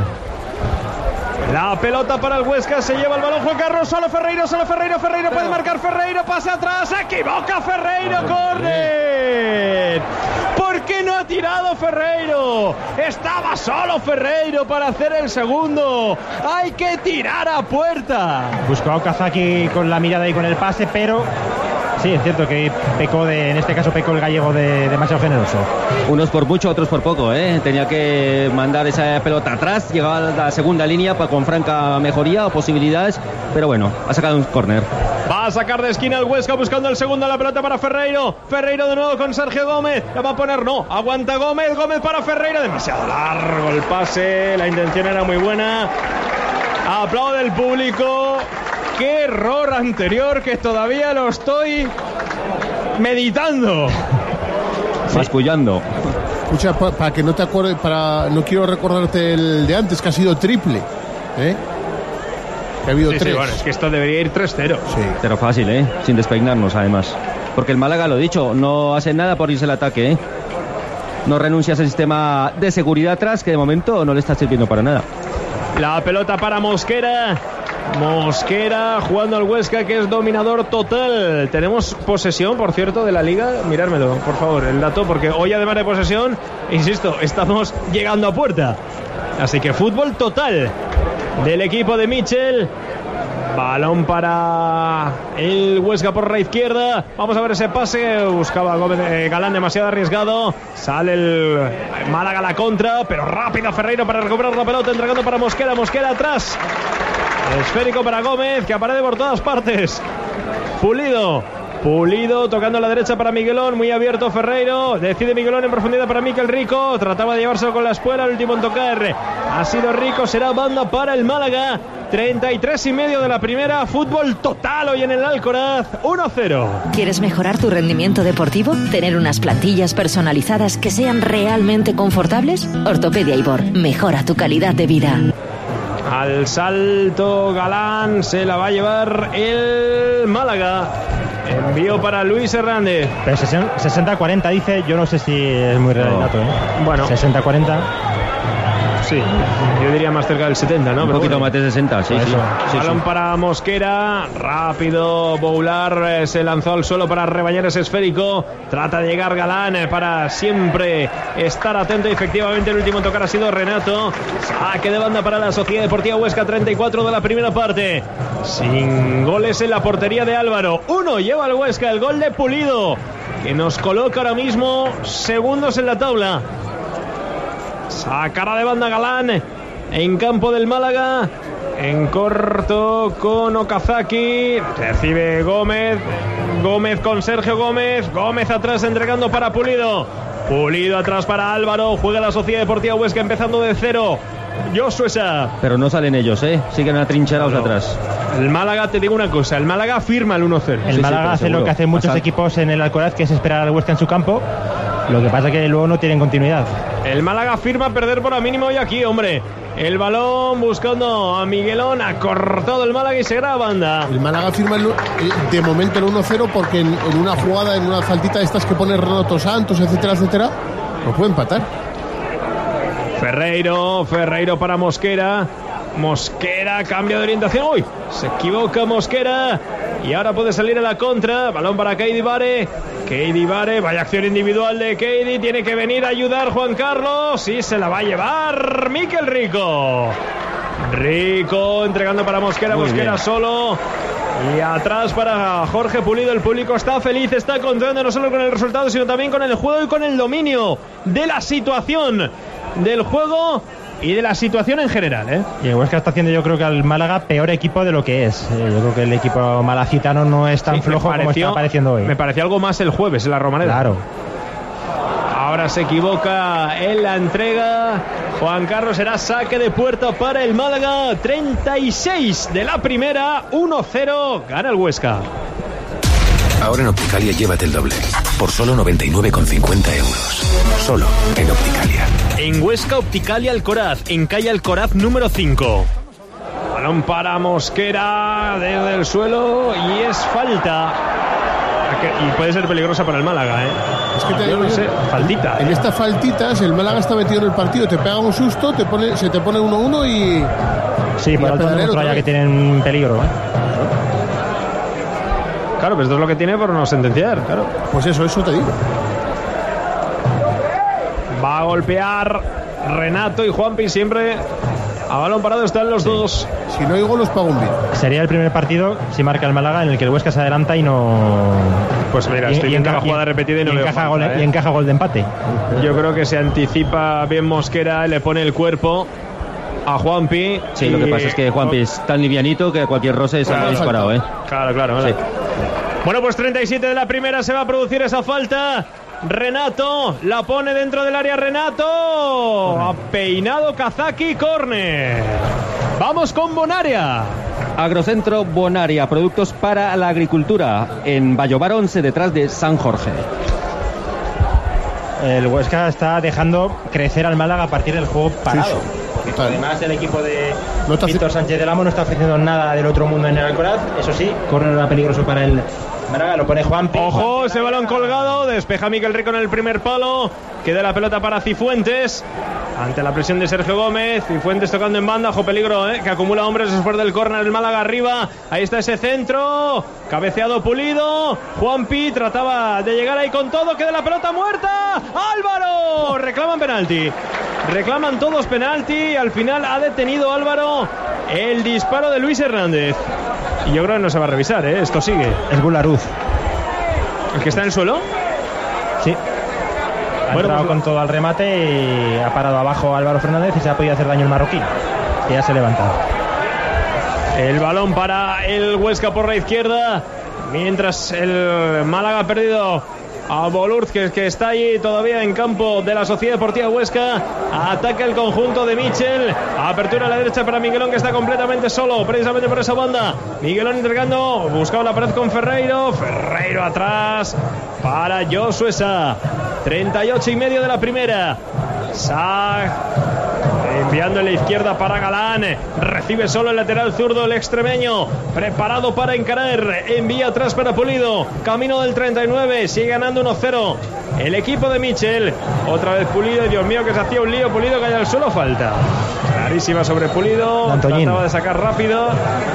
La pelota para el Huesca, se lleva el balón Juan Carlos, solo Ferreiro, puede marcar Ferreiro, pase atrás, se equivoca Ferreiro, córner. ¿Por qué no ha tirado Ferreiro? Estaba solo Ferreiro para hacer el segundo. Hay que tirar a puerta. Buscó a Okazaki con la mirada y con el pase, pero sí, es cierto que en este caso pecó el gallego de demasiado generoso. Unos por mucho, otros por poco, Tenía que mandar esa pelota atrás, llegaba a la segunda línea con franca mejoría o posibilidades, pero bueno, ha sacado un córner. Va a sacar de esquina el Huesca buscando el segundo, la pelota para Ferreiro. Ferreiro de nuevo con Sergio Gómez. La va a poner, no, aguanta Gómez para Ferreiro. Demasiado largo el pase, la intención era muy buena. Aplaude el público. Qué error anterior que todavía lo estoy meditando. Mascullando. Escucha, para que no te acuerdes, no quiero recordarte el de antes, que ha sido triple, que ha habido 3. Sí, bueno, es que esto debería ir 3-0. Sí. Pero fácil, sin despeinarnos además. Porque el Málaga, lo dicho, no hace nada por irse al ataque, No renuncia a ese sistema de seguridad atrás, que de momento no le está sirviendo para nada. La pelota para Mosquera jugando al Huesca, que es dominador total. Tenemos posesión, por cierto, de la liga. Mirármelo, por favor, el dato, porque hoy además de posesión, insisto, estamos llegando a puerta. Así que fútbol total del equipo de Michel. Balón para el Huesca por la izquierda. Vamos a ver ese pase. Buscaba Galán, demasiado arriesgado. Sale el Málaga a la contra, pero rápido Ferreiro para recuperar la pelota, entregando para Mosquera atrás. Esférico para Gómez, que aparece por todas partes. Pulido tocando a la derecha para Miguelón, muy abierto Ferreiro, decide Miguelón en profundidad para Mikel Rico, trataba de llevárselo con la espuela, el último en tocar ha sido Rico, será banda para el Málaga. 33,5 de la primera, fútbol total hoy en el Alcoraz, 1-0. ¿Quieres mejorar tu rendimiento deportivo? ¿Tener unas plantillas personalizadas que sean realmente confortables? Ortopedia Ibor, mejora tu calidad de vida. Al salto Galán, se la va a llevar el Málaga. Envío para Luis Hernández. Pero 60-40 dice, yo no sé si es muy real el dato, Bueno, 60-40. Sí, yo diría más cerca del 70, ¿no? Un poquito más de 60, sí. Balón para Mosquera, rápido, Boular se lanzó al suelo para rebañar ese esférico. Trata de llegar Galán para siempre estar atento. Efectivamente, el último en tocar ha sido Renato. Saque de banda para la Sociedad Deportiva Huesca, 34 de la primera parte. Sin goles en la portería de Álvaro. 1 lleva el Huesca, el gol de Pulido, que nos coloca ahora mismo segundos en la tabla. Sacará de banda Galán en campo del Málaga, en corto con Okazaki, recibe Gómez con Sergio Gómez atrás entregando para Pulido atrás para Álvaro, juega la Sociedad Deportiva Huesca empezando de cero. Josué Sá. Pero no salen ellos, siguen atrincherados atrás. El Málaga, te digo una cosa, el Málaga firma el 1-0. El Málaga hace lo que hacen muchos equipos en el Alcoraz, que es esperar al Huesca en su campo. Lo que pasa es que luego no tienen continuidad. El Málaga firma perder por la mínima hoy aquí, hombre. El balón buscando a Miguelón, ha cortado el Málaga y se graba banda. El Málaga firma de momento el 1-0 porque en una jugada, en una faltita de estas que pone Renato Santos, etcétera, etcétera, lo puede empatar. Ferreiro para Mosquera. Mosquera, cambio de orientación. ¡Uy! Se equivoca Mosquera. Y ahora puede salir a la contra. Balón para Keidi Bare. Vaya acción individual de Keidi. Tiene que venir a ayudar Juan Carlos. Y se la va a llevar Mikel Rico. Rico entregando para Mosquera. Mosquera solo. Y atrás para Jorge Pulido. El público está feliz, está contento no solo con el resultado, sino también con el juego y con el dominio de la situación del juego y de la situación en general, Y el Huesca está haciendo, yo creo que al Málaga peor equipo de lo que es. Yo creo que el equipo malacitano no es tan flojo como está apareciendo hoy. Me pareció algo más el jueves en la Romareda. Claro. Ahora se equivoca en la entrega. Juan Carlos, será saque de puerta para el Málaga. 36 de la primera, 1-0, gana el Huesca. Ahora en Opticalia llévate el doble, por solo 99,50 euros. Solo en Opticalia. En Huesca, Opticalia Alcoraz, en calle Alcoraz número 5. Balón para Mosquera desde el suelo y es falta. Y puede ser peligrosa para el Málaga, Es que yo no sé, faltita. En estas faltitas el Málaga está metido en el partido, te pega un susto, se te pone 1-1 y... Sí, por alto no ya que tienen peligro, Claro, pues esto es lo que tiene por no sentenciar, claro. Pues eso te digo. Va a golpear Renato y Juanpi siempre a balón parado están los dos. Si no hay gol, los pago un bien. Sería el primer partido, si marca el Málaga, en el que el Huesca se adelanta y no... Pues mira, estoy viendo la jugada repetida y no veo falta, y encaja gol de empate. Yo creo que se anticipa bien Mosquera, le pone el cuerpo a Juanpi. Sí, lo que pasa es que Juanpi es tan livianito que cualquier roce se ha disparado, Claro. Sí. Bueno, pues 37 de la primera, se va a producir esa falta. Renato, la pone dentro del área Renato. Ha peinado Kazaki, córner. Vamos con Bonaria. Agrocentro Bonaria, productos para la agricultura, en Vallobar 11, detrás de San Jorge. El Huesca está dejando crecer al Málaga a partir del juego parado. Sí. Además, el equipo de Víctor Sánchez del Amo no está ofreciendo nada del otro mundo en el Alcoraz. Eso sí, córner peligroso para el Málaga, lo pone Juanpi. Ojo, ese balón colgado, despeja Mikel Rico en el primer palo, queda la pelota para Cifuentes, ante la presión de Sergio Gómez. Cifuentes tocando en banda, ojo peligro, que acumula hombres después del córner. El Málaga arriba, ahí está ese centro, cabeceado Pulido. Juanpi trataba de llegar ahí con todo, queda la pelota muerta. Álvaro, reclaman penalti, reclaman todos penalti. Al final ha detenido Álvaro el disparo de Luis Hernández. Y yo creo que no se va a revisar, esto sigue. Es Gularuz. ¿El que está en el suelo? Sí. Ha entrado con todo al remate y ha parado abajo Álvaro Fernández y se ha podido hacer daño el marroquí, que ya se levanta. El balón para el Huesca por la izquierda, mientras el Málaga ha perdido a Bolurz, que está ahí todavía en campo de la Sociedad Deportiva Huesca. Ataca el conjunto de Michel, apertura a la derecha para Miguelón, que está completamente solo precisamente por esa banda. Miguelón entregando, buscaba la pared con Ferreiro atrás para Josué Sá. 38,5 de la primera. Sá enviando en la izquierda para Galán, recibe solo el lateral zurdo, el extremeño, preparado para encarar, envía atrás para Pulido, camino del 39, sigue ganando 1-0 el equipo de Michel. Otra vez Pulido, Dios mío, que se hacía un lío. Pulido cae al suelo, falta clarísima sobre Pulido, trataba de sacar rápido.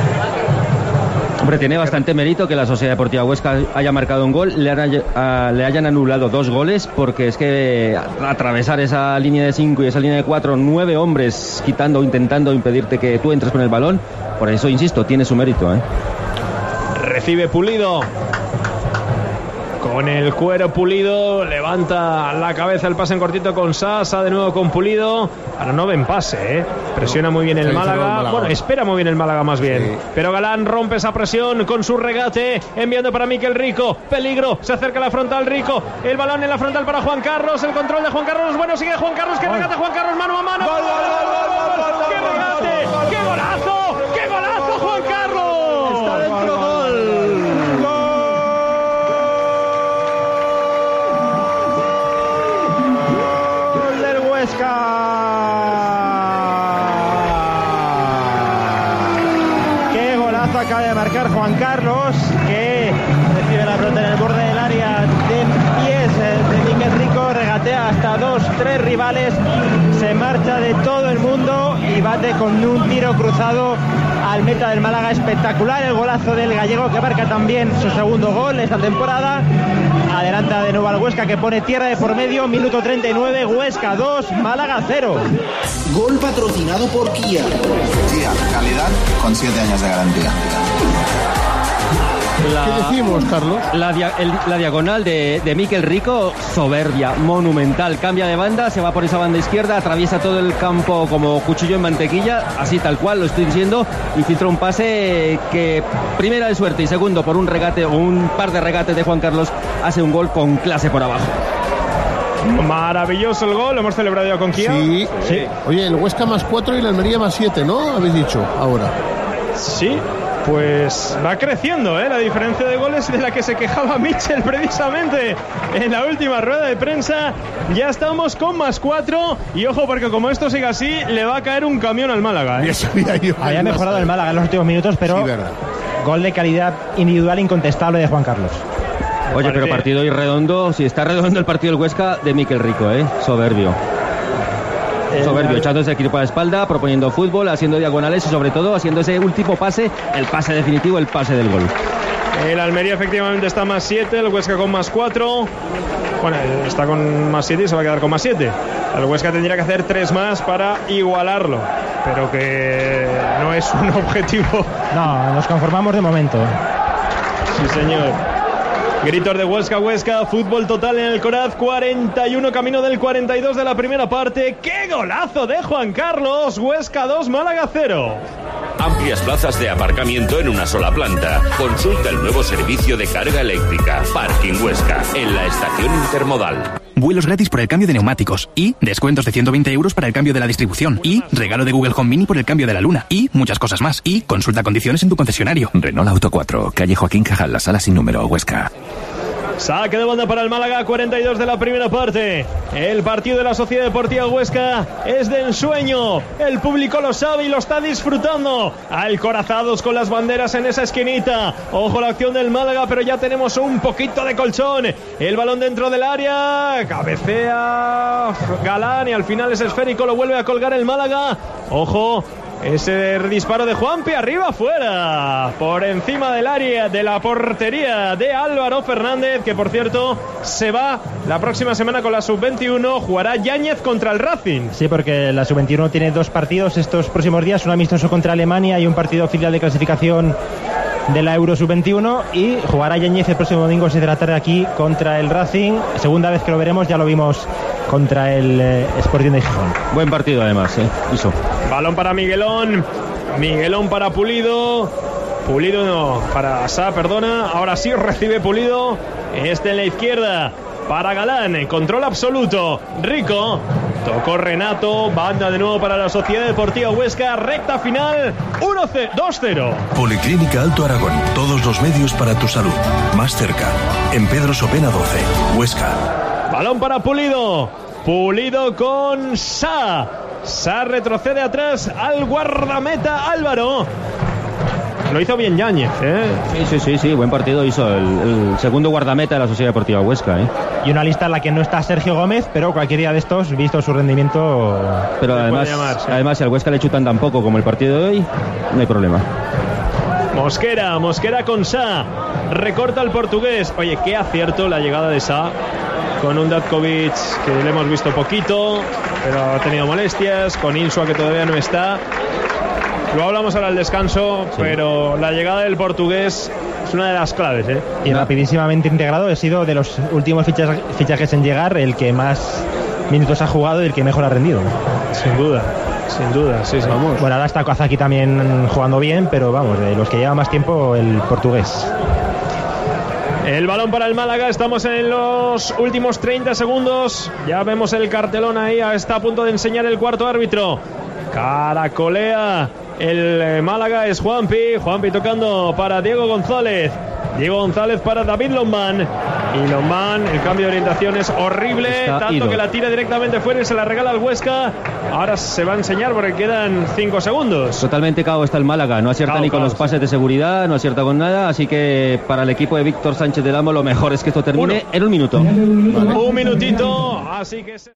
Hombre, tiene bastante mérito que la Sociedad Deportiva Huesca haya marcado un gol, le hayan anulado 2 goles, porque es que atravesar esa línea de 5 y esa línea de 4, 9 hombres intentando impedirte que tú entres con el balón, por eso insisto, tiene su mérito, Recibe Pulido. Con el cuero Pulido, levanta la cabeza, el pase en cortito con Sasa, de nuevo con Pulido. Ahora no ven pase, presiona muy bien el Málaga. Bueno, espera muy bien el Málaga más bien. Sí. Pero Galán rompe esa presión con su regate, enviando para Mikel Rico. Peligro, se acerca a la frontal Rico. El balón en la frontal para Juan Carlos, el control de Juan Carlos. Bueno, sigue Juan Carlos, que regata Juan Carlos mano a mano. ¡Gol! Huesca. Qué golazo acaba de marcar Juan Carlos, que recibe la pelota en el borde del área de pies de Miquel Rico, regatea hasta 2-3 rivales, se marcha de todo el mundo y bate con un tiro cruzado al meta del Málaga. Espectacular el golazo del gallego, que marca también su segundo gol esta temporada. Adelanta de nuevo al Huesca, que pone tierra de por medio. Minuto 39, Huesca 2, Málaga 0. Gol patrocinado por Kia. Kia, calidad con 7 años de garantía. ¿Qué decimos, Carlos? La diagonal de Miquel Rico, soberbia, monumental. Cambia de banda, se va por esa banda izquierda, atraviesa todo el campo como cuchillo en mantequilla, así tal cual lo estoy diciendo, y filtra un pase que, primera de suerte y segundo por un regate o un par de regates de Juan Carlos, hace un gol con clase por abajo. Maravilloso el gol, lo hemos celebrado ya con Kia. Sí. Oye, el Huesca más 4 y la Almería más 7, ¿no? Habéis dicho ahora. Sí. Pues va creciendo, la diferencia de goles de la que se quejaba Mitchell precisamente en la última rueda de prensa. Ya estamos con más 4 y ojo, porque como esto siga así le va a caer un camión al Málaga. Había mejorado el Málaga en los últimos minutos, pero sí, gol de calidad individual incontestable de Juan Carlos. Oye, pero partido irredondo, si está redondo el partido del Huesca de Miquel Rico, soberbio. Soberbio, echándose el equipo a la espalda, proponiendo fútbol, haciendo diagonales y sobre todo haciendo ese último pase, el pase definitivo, el pase del gol. El Almería efectivamente está más 7, el Huesca con más 4. Bueno, está con más 7 y se va a quedar con más 7. El Huesca tendría que hacer 3 más para igualarlo, pero que no es un objetivo. No, nos conformamos de momento. Sí, señor. Gritos de Huesca, fútbol total en el Coraz, 41 camino del 42 de la primera parte. ¡Qué golazo de Juan Carlos! Huesca 2, Málaga 0. Amplias plazas de aparcamiento en una sola planta. Consulta el nuevo servicio de carga eléctrica. Parking Huesca, en la estación intermodal. Vuelos gratis por el cambio de neumáticos. Y descuentos de 120 euros para el cambio de la distribución. Y regalo de Google Home Mini por el cambio de la luna. Y muchas cosas más. Y consulta condiciones en tu concesionario. Renault Auto 4, calle Joaquín Cajal, la sala sin número, Huesca. Saque de banda para el Málaga, 42 de la primera parte. El partido de la Sociedad Deportiva Huesca es de ensueño. El público lo sabe y lo está disfrutando. Alcorazados con las banderas en esa esquinita. Ojo la acción del Málaga, pero ya tenemos un poquito de colchón. El balón dentro del área. Cabecea Galán y al final es esférico. Lo vuelve a colgar el Málaga. Ojo. Ese disparo de Juanpi arriba, fuera, por encima del área, de la portería de Álvaro Fernández, que por cierto se va la próxima semana con la Sub-21, jugará Yáñez contra el Racing. Sí, porque la Sub-21 tiene 2 partidos estos próximos días, un amistoso contra Alemania y un partido filial de clasificación de la Euro Sub-21, y jugará Yáñez el próximo domingo 6 de la tarde aquí contra el Racing, segunda vez que lo veremos, ya lo vimos contra el Sporting de Gijón. Buen partido además, hizo. Balón para Miguelón para Pulido no, para Sá, perdona, ahora sí recibe Pulido, en la izquierda para Galán, control absoluto, Rico, tocó Renato, banda de nuevo para la Sociedad Deportiva Huesca, recta final, 2-0. Policlínica Alto Aragón, todos los medios para tu salud, más cerca, en Pedro Sopena 12, Huesca. Balón para Pulido con Sá retrocede atrás al guardameta Álvaro. Lo hizo bien Yáñez, Sí, buen partido hizo el segundo guardameta de la Sociedad Deportiva Huesca, Y una lista en la que no está Sergio Gómez, pero cualquier día de estos, visto su rendimiento, pero además si al Huesca le chutan tan poco como el partido de hoy, no hay problema. Mosquera con Sá, recorta el portugués. Oye, qué acierto la llegada de Sá con un Datkovic que le hemos visto poquito, pero ha tenido molestias, con Insua que todavía no está. Lo hablamos ahora al descanso, sí. Pero la llegada del portugués es una de las claves, Y rapidísimamente integrado, ha sido de los últimos fichajes en llegar el que más minutos ha jugado y el que mejor ha rendido. Sin duda, sí. Vamos. Bueno, ahora está Kazaki también jugando bien, pero vamos, de los que lleva más tiempo, el portugués. El balón para el Málaga, estamos en los últimos 30 segundos. Ya vemos el cartelón ahí, está a punto de enseñar el cuarto árbitro. Caracolea el Málaga, es Juanpi tocando para Diego González para David Lombán. Y Lombán, el cambio de orientación es horrible, tanto que la tira directamente fuera y se la regala al Huesca. Ahora se va a enseñar porque quedan 5 segundos. Totalmente cao está el Málaga, no acierta ni con los pases de seguridad, no acierta con nada, así que para el equipo de Víctor Sánchez del Amo lo mejor es que esto termine en 1 minuto. Un minutito, así que...